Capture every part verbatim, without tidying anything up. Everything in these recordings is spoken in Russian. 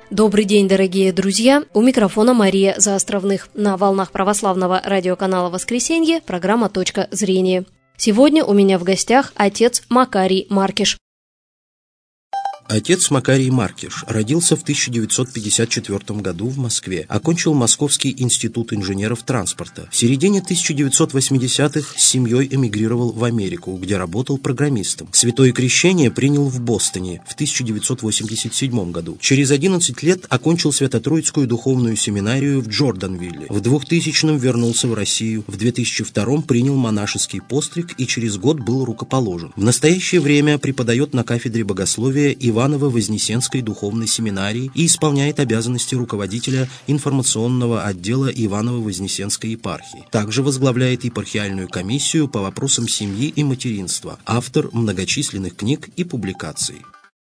Добрый день, дорогие друзья! У микрофона Мария Заостровных. На волнах православного радиоканала «Воскресенье» программа «Точка зрения». Сегодня у меня в гостях отец Макарий Маркиш. Отец Макарий Маркиш родился в тысяча девятьсот пятьдесят четвёртом году в Москве, окончил Московский институт инженеров транспорта. В середине тысяча девятьсот восьмидесятых с семьей эмигрировал в Америку, где работал программистом. Святое крещение принял в Бостоне в тысяча девятьсот восемьдесят седьмом году. Через одиннадцать лет окончил Свято-Троицкую духовную семинарию в Джорданвилле. В двухтысячном вернулся в Россию. В две тысячи втором принял монашеский постриг и через год был рукоположен. В настоящее время преподает на кафедре богословия и Иваново-Вознесенской духовной семинарии и исполняет обязанности руководителя информационного отдела Иваново-Вознесенской епархии. Также возглавляет епархиальную комиссию по вопросам семьи и материнства, автор многочисленных книг и публикаций.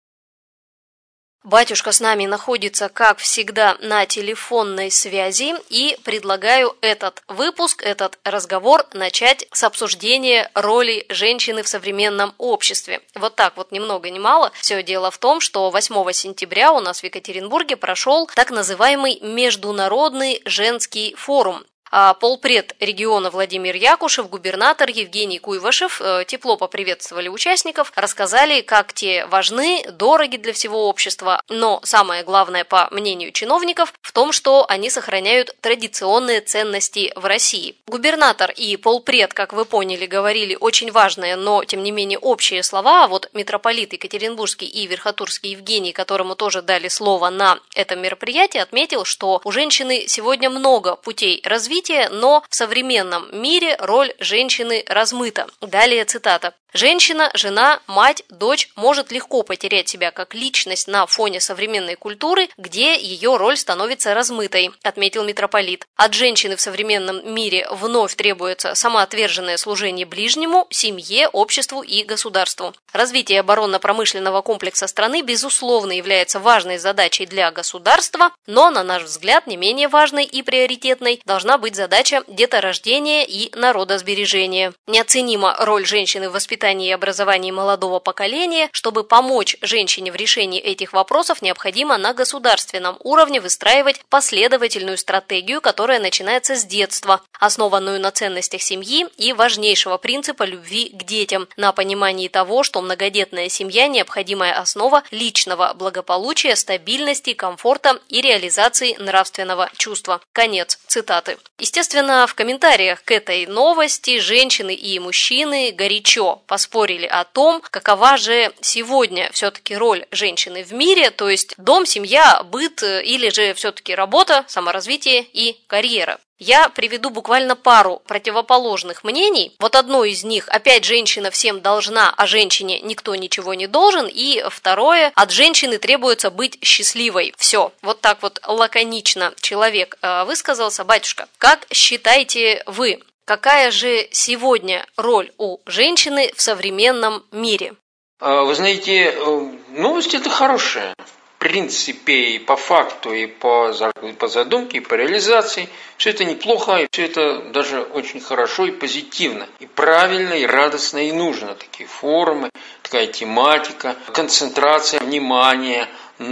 Батюшка с нами находится, как всегда, на телефонной связи, и предлагаю этот выпуск, этот разговор начать с обсуждения роли женщины в современном обществе. Вот так вот, ни много ни мало. Все дело в том, что восьмого сентября у нас в Екатеринбурге прошел так называемый Международный женский форум. Полпред региона Владимир Якушев, губернатор Евгений Куйвашев тепло поприветствовали участников, рассказали, как те важны, дороги для всего общества, но самое главное, по мнению чиновников, в том, что они сохраняют традиционные ценности в России. Губернатор и полпред, как вы поняли, говорили очень важные, но тем не менее общие слова, а вот митрополит Екатеринбургский и Верхотурский Евгений, которому тоже дали слово на этом мероприятии, отметил, что у женщины сегодня много путей развития, но в современном мире роль женщины размыта. Далее цитата. «Женщина, жена, мать, дочь может легко потерять себя как личность на фоне современной культуры, где ее роль становится размытой», отметил митрополит. «От женщины в современном мире вновь требуется самоотверженное служение ближнему, семье, обществу и государству. Развитие оборонно-промышленного комплекса страны, безусловно, является важной задачей для государства, но, на наш взгляд, не менее важной и приоритетной должна быть задача деторождения и народосбережения. Неоценима роль женщины в воспитании и образовании молодого поколения. Чтобы помочь женщине в решении этих вопросов, необходимо на государственном уровне выстраивать последовательную стратегию, которая начинается с детства, основанную на ценностях семьи и важнейшего принципа любви к детям, на понимании того, что многодетная семья – необходимая основа личного благополучия, стабильности, комфорта и реализации нравственного чувства». Конец цитаты. Естественно, в комментариях к этой новости женщины и мужчины горячо поспорили о том, какова же сегодня все-таки роль женщины в мире, то есть дом, семья, быт или же все-таки работа, саморазвитие и карьера. Я приведу буквально пару противоположных мнений. Вот одно из них: опять женщина всем должна, а женщине никто ничего не должен. И второе: от женщины требуется быть счастливой. Все, вот так вот лаконично человек высказался. Батюшка, как считаете вы, какая же сегодня роль у женщины в современном мире? Вы знаете, новость это хорошая. В принципе, и по факту, и по, и по задумке, и по реализации. Все это неплохо, и все это даже очень хорошо и позитивно. И правильно, и радостно, и нужно. Такие форумы, такая тематика, концентрация внимания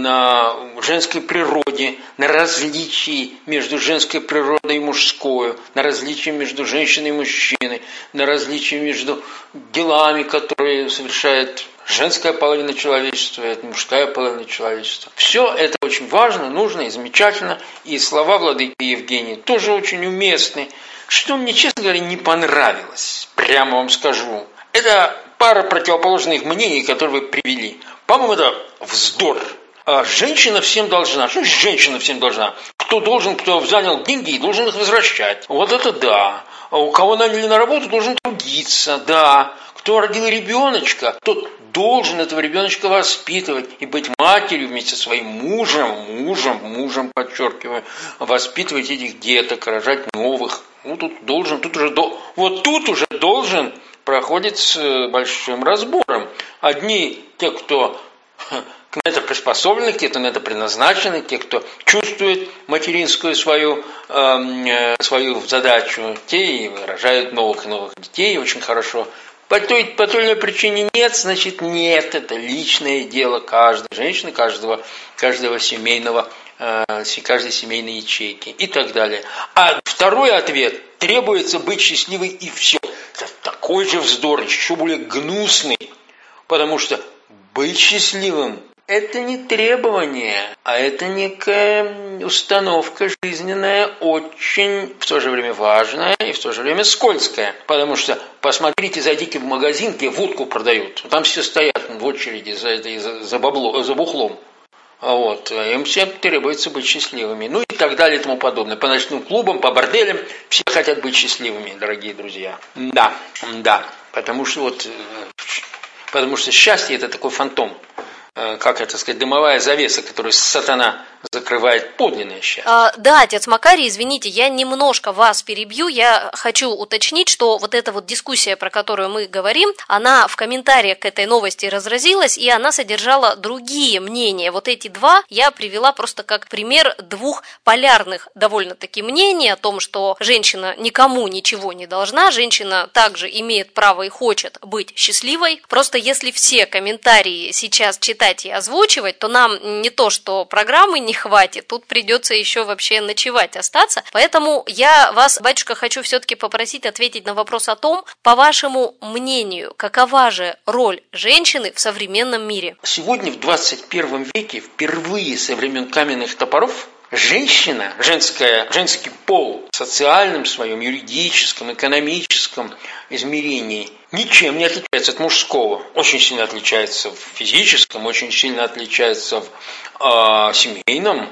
на женской природе, на различии между женской природой и мужской, на различии между женщиной и мужчиной, на различии между делами, которые совершает женская половина человечества, это мужская половина человечества. Все это очень важно, нужно и замечательно. И слова владыки Евгения тоже очень уместны. Что мне, честно говоря, не понравилось, прямо вам скажу, это пара противоположных мнений, которые вы привели. По-моему, это вздор. Женщина всем должна. Что значит женщина всем должна? Кто должен, кто занял деньги и должен их возвращать. Вот это да. А у кого наняли на работу, должен трудиться, да. Кто родил ребеночка, тот должен этого ребеночка воспитывать и быть матерью вместе со своим мужем, мужем, мужем, подчеркиваю, воспитывать этих деток, рожать новых. Ну, тут должен, тут уже, до, вот тут уже должен проходить с большим разбором. Одни, те, кто на это приспособлены, те, кто на это предназначены, те, кто чувствует материнскую свою, э, свою задачу, те и рожают новых и новых детей, очень хорошо По той, по той или иной причине нет, значит нет. Это личное дело каждой женщины, каждого, каждого семейного, э, каждой семейной ячейки и так далее. А второй ответ: требуется быть счастливой и все. Это такой же вздор, еще более гнусный. Потому что быть счастливым – это не требование, а это некая установка жизненная, очень в то же время важная и в то же время скользкая. Потому что, посмотрите, зайдите в магазин, где водку продают. Там все стоят в очереди за, этой, за, за, бабло, за бухлом. Вот. Им всем требуется быть счастливыми. Ну и так далее и тому подобное. По ночным клубам, по борделям все хотят быть счастливыми, дорогие друзья. Да, да. Потому что вот... Потому что счастье – это такой фантом, как это сказать, дымовая завеса, которую сатана закрывает подлинное счастье. А, да, отец Макарий, извините, я немножко вас перебью. Я хочу уточнить, что вот эта вот дискуссия, про которую мы говорим, она в комментариях к этой новости разразилась, и она содержала другие мнения. Вот эти два я привела просто как пример двух полярных довольно-таки мнений о том, что женщина никому ничего не должна, женщина также имеет право и хочет быть счастливой. Просто если все комментарии сейчас читать и озвучивать, то нам не то, что программы не хватит, тут придется еще вообще ночевать остаться. Поэтому я вас, батюшка, хочу все-таки попросить ответить на вопрос о том, по вашему мнению, какова же роль женщины в современном мире? Сегодня, в двадцать первом веке, впервые со времен каменных топоров, женщина, женская, женский пол в социальном своем, юридическом, экономическом измерении ничем не отличается от мужского. Очень сильно отличается в физическом, очень сильно отличается в э, семейном,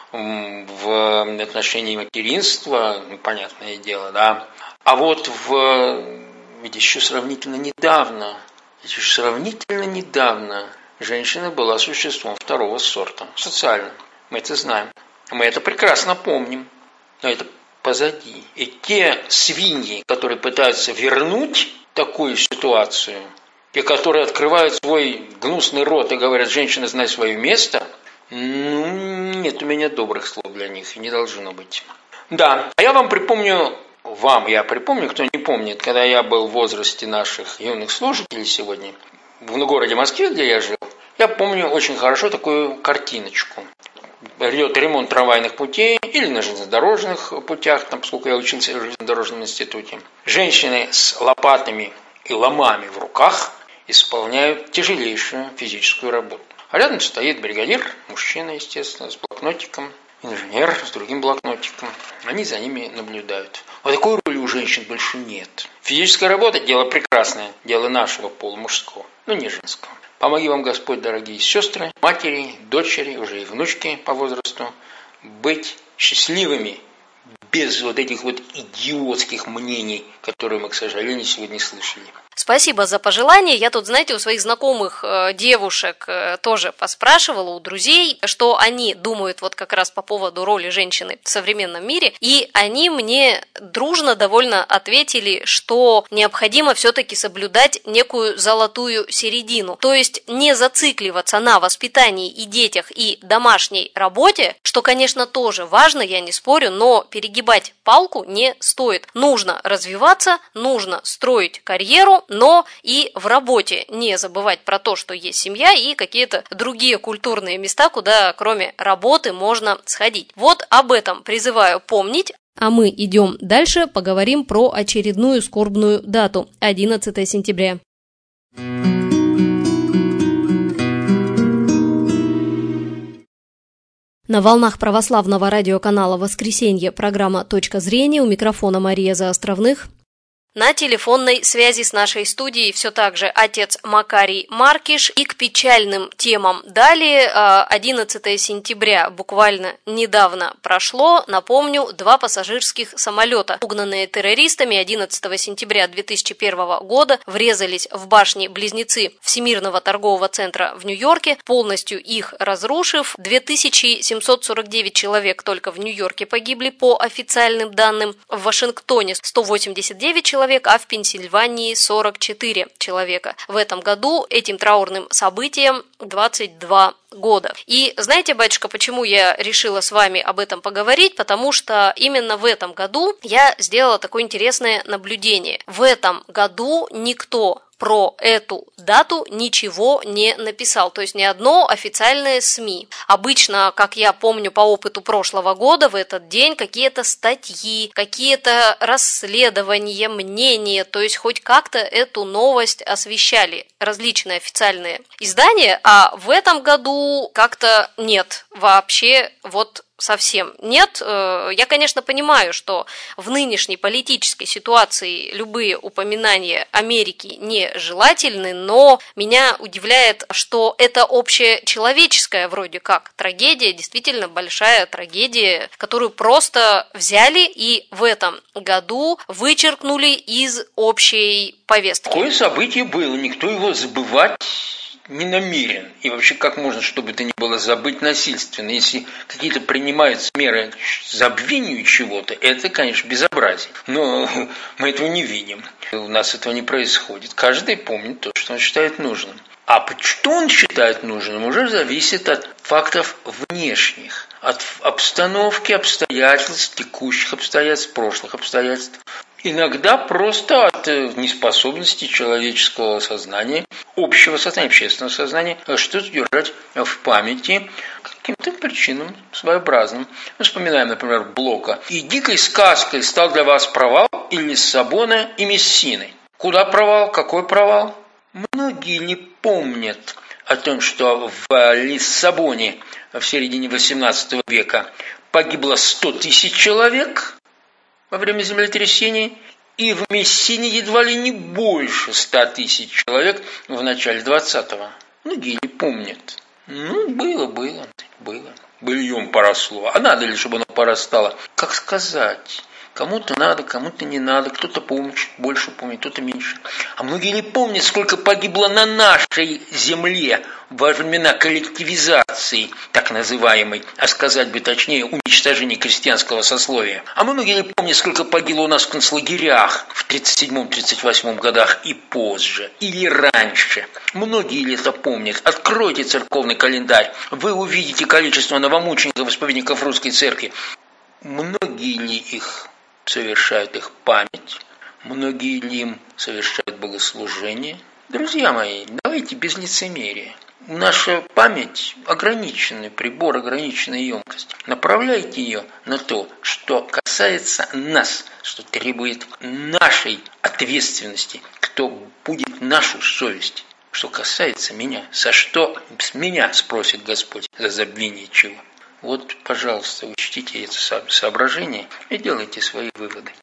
в отношении материнства, ну, понятное дело, да. А вот в, ведь еще сравнительно недавно, еще сравнительно недавно женщина была существом второго сорта, социальным. Мы это знаем. Мы это прекрасно помним, но это позади. И те свиньи, которые пытаются вернуть такую ситуацию, и которые открывают свой гнусный рот и говорят: женщина, знай свое место, ну, нет у меня добрых слов для них, и не должно быть. Да, а я вам припомню, вам я припомню, кто не помнит, когда я был в возрасте наших юных слушателей сегодня, в городе Москве, где я жил, я помню очень хорошо такую картиночку. Идет ремонт трамвайных путей или на железнодорожных путях, там, поскольку я учился в железнодорожном институте. Женщины с лопатами и ломами в руках исполняют тяжелейшую физическую работу. А рядом стоит бригадир, мужчина, естественно, с блокнотиком, инженер с другим блокнотиком. Они за ними наблюдают. Вот такой роли у женщин больше нет. Физическая работа – дело прекрасное, дело нашего пола, мужского, но не женского. Помоги вам Господь, дорогие сестры, матери, дочери, уже и внучки по возрасту, быть счастливыми без вот этих вот идиотских мнений, которые мы, к сожалению, сегодня слышали. Спасибо за пожелание. Я тут, знаете, у своих знакомых э, девушек э, тоже поспрашивала, у друзей, что они думают вот как раз по поводу роли женщины в современном мире, и они мне дружно довольно ответили, что необходимо все-таки соблюдать некую золотую середину, то есть не зацикливаться на воспитании и детях, и домашней работе, что, конечно, тоже важно, я не спорю, но перегибать палку не стоит. Нужно развиваться, нужно строить карьеру, но и в работе не забывать про то, что есть семья и какие-то другие культурные места, куда кроме работы можно сходить. Вот об этом призываю помнить. А мы идем дальше, поговорим про очередную скорбную дату – одиннадцатое сентября. На волнах православного радиоканала «Воскресенье» программа «Точка зрения», у микрофона Мария Заостровных. На телефонной связи с нашей студией все так же отец Макарий Маркиш. И к печальным темам далее. одиннадцатое сентября буквально недавно прошло. Напомню, два пассажирских самолета, угнанные террористами, одиннадцатого сентября две тысячи первого года врезались в башни-близнецы Всемирного торгового центра в Нью-Йорке, полностью их разрушив. две тысячи семьсот сорок девять человек только в Нью-Йорке погибли по официальным данным. В Вашингтоне сто восемьдесят девять человек, а в Пенсильвании сорок четыре человека. В этом году этим траурным событием двадцать два года. И знаете, батюшка, почему я решила с вами об этом поговорить? Потому что именно в этом году я сделала такое интересное наблюдение. В этом году никто про эту дату ничего не написал, то есть ни одно официальное СМИ. Обычно, как я помню по опыту прошлого года, в этот день какие-то статьи, какие-то расследования, мнения, то есть хоть как-то эту новость освещали различные официальные издания, а в этом году как-то нет вообще вот совсем нет. Я, конечно, понимаю, что в нынешней политической ситуации любые упоминания Америки нежелательны, но меня удивляет, что это общечеловеческая вроде как трагедия, действительно большая трагедия, которую просто взяли и в этом году вычеркнули из общей повестки. Такое событие было, никто его забывать не намерен. И вообще, как можно, чтобы это ни было, забыть насильственно? Если какие-то принимаются меры забвению чего-то, это, конечно, безобразие. Но мы этого не видим. У нас этого не происходит. Каждый помнит то, что он считает нужным. А что он считает нужным, уже зависит от фактов внешних, от обстановки, обстоятельств, текущих обстоятельств, прошлых обстоятельств. Иногда просто от неспособности человеческого сознания, общего сознания, общественного сознания, что-то держать в памяти каким-то причинам своеобразным. Мы вспоминаем, например, Блока. «И дикой сказкой стал для вас провал и Лиссабона, и Мессины». Куда провал? Какой провал? Многие не помнят о том, что в Лиссабоне в середине восемнадцатого века погибло сто тысяч человек во время землетрясений, и в Мессине едва ли не больше ста тысяч человек в начале двадцатого. Многие не помнят. Ну, было, было, было. Быльем поросло. А надо ли, чтобы оно порастало? Как сказать? Кому-то надо, кому-то не надо, кто-то помнит, больше помнит, кто-то меньше. А многие не помнят, сколько погибло на нашей земле во времена коллективизации, так называемой, а сказать бы точнее, уничтожения крестьянского сословия. А многие не помнят, сколько погибло у нас в концлагерях в тридцать седьмом тридцать восьмом годах и позже, или раньше. Многие ли это помнят? Откройте церковный календарь, вы увидите количество новомучеников, исповедников русской церкви. Многие ли их совершают их память, многие ли им совершают богослужение. Друзья мои, давайте без лицемерия. Наша память – ограниченный прибор, ограниченная емкость. Направляйте ее на то, что касается нас, что требует нашей ответственности, кто будет нашу совесть. Что касается меня, за что с меня спросит Господь, за забвение чего. Вот, пожалуйста, учтите это соображение и делайте свои выводы.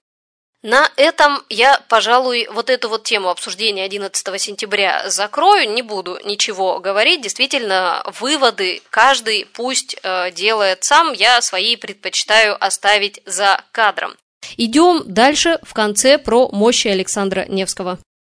На этом я, пожалуй, вот эту вот тему обсуждения одиннадцатого сентября закрою, не буду ничего говорить. Действительно, выводы каждый пусть э, делает сам, я свои предпочитаю оставить за кадром. Идем дальше, в конце про мощи Александра Невского.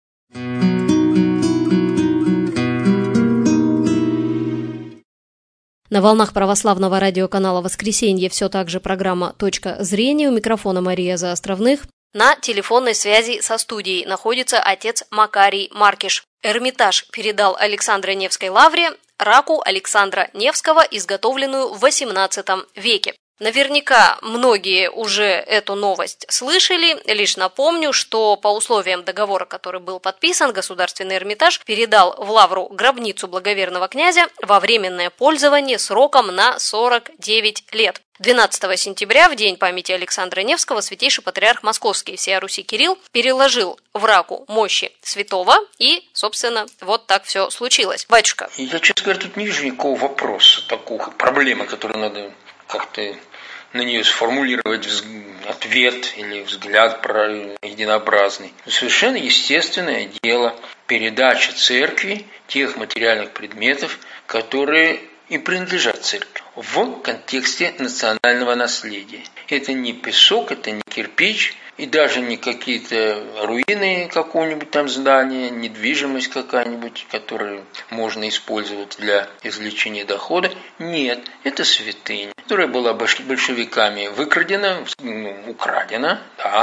На волнах православного радиоканала «Воскресенье» все так же программа «Точка зрения». У микрофона Мария Заостровных. На телефонной связи со студией находится отец Макарий Маркиш. Эрмитаж передал Александро Невской лавре раку Александра Невского, изготовленную в восемнадцатом веке. Наверняка многие уже эту новость слышали. Лишь напомню, что по условиям договора, который был подписан, Государственный Эрмитаж передал в лавру гробницу благоверного князя во временное пользование сроком на сорок девять лет. двенадцатого сентября, в день памяти Александра Невского, святейший патриарх Московский всея Руси Кирилл переложил в раку мощи святого, и, собственно, вот так все случилось. Батюшка. Я, честно говоря, тут не вижу никакого вопроса, такого проблемы, которую надо как-то на нее сформулировать ответ или взгляд единообразный. Совершенно естественное дело передача церкви тех материальных предметов, которые и принадлежат церкви в контексте национального наследия. Это не песок, это не кирпич, и даже не какие-то руины какого-нибудь там здания, недвижимость какая-нибудь, которую можно использовать для извлечения дохода. Нет, это святыня, которая была большевиками выкрадена, ну, украдена, да,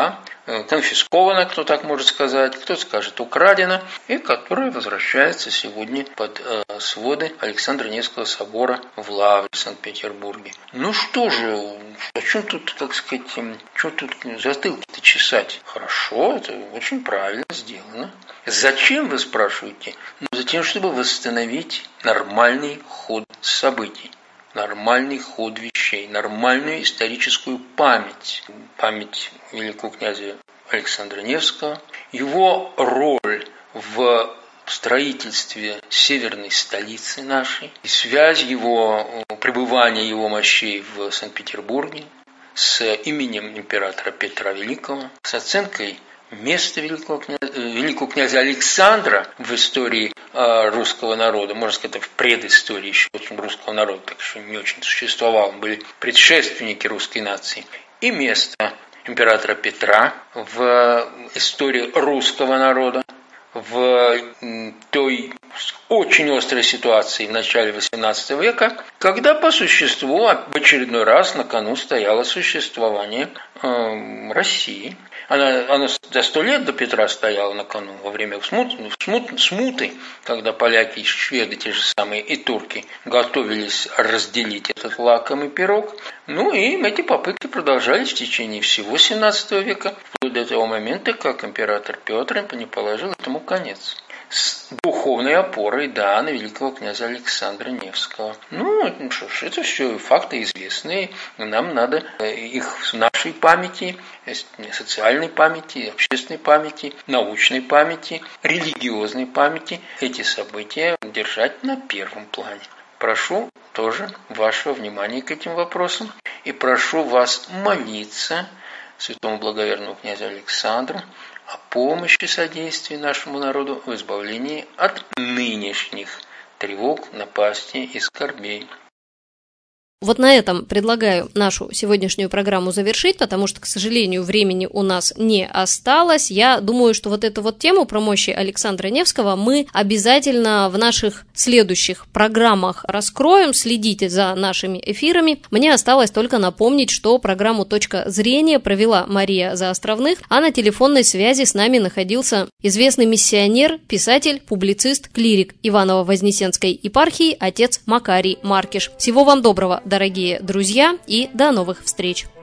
конфискована, кто так может сказать, кто скажет украдена, и которая возвращается сегодня под э, своды Александра Невского собора в Лавре в Санкт-Петербурге. Ну что же, о чем тут, так сказать, что тут затылки-то чесать? Хорошо, это очень правильно сделано. Зачем, вы спрашиваете? Ну, затем, чтобы восстановить нормальный ход событий, нормальный ход вещей, нормальную историческую память. Память великого князя Александра Невского, его роль в строительстве северной столицы нашей, и связь его, пребывания его мощей в Санкт-Петербурге с именем императора Петра Великого, с оценкой место великого князя, великого князя Александра в истории э, русского народа, можно сказать, в предыстории еще очень русского народа, так что не очень существовал, были предшественники русской нации, и место императора Петра в истории русского народа, в той очень острой ситуации в начале восемнадцатого века, когда по существу в очередной раз на кону стояло существование э, России. Она, она за сто лет до Петра стояла на кону во время смут, смут, смуты, когда поляки, шведы, те же самые, и турки готовились разделить этот лакомый пирог. Ну и эти попытки продолжались в течение всего семнадцатого века, вплоть до того момента, как император Петр не положил этому конец. С духовной опорой, да, на великого князя Александра Невского. Ну, что ж, это все факты известные. Нам надо их в нашей памяти, социальной памяти, общественной памяти, научной памяти, религиозной памяти эти события держать на первом плане. Прошу тоже вашего внимания к этим вопросам и прошу вас молиться святому благоверному князю Александру о помощи и содействии нашему народу в избавлении от нынешних тревог, напастей и скорбей. Вот на этом предлагаю нашу сегодняшнюю программу завершить, потому что, к сожалению, времени у нас не осталось. Я думаю, что вот эту вот тему про мощи Александра Невского мы обязательно в наших следующих программах раскроем. Следите за нашими эфирами. Мне осталось только напомнить, что программу «Точка зрения» провела Мария Заостровных, а на телефонной связи с нами находился известный миссионер, писатель, публицист, клирик Иваново-Вознесенской епархии отец Макарий Маркиш. Всего вам доброго, дорогие друзья, и до новых встреч!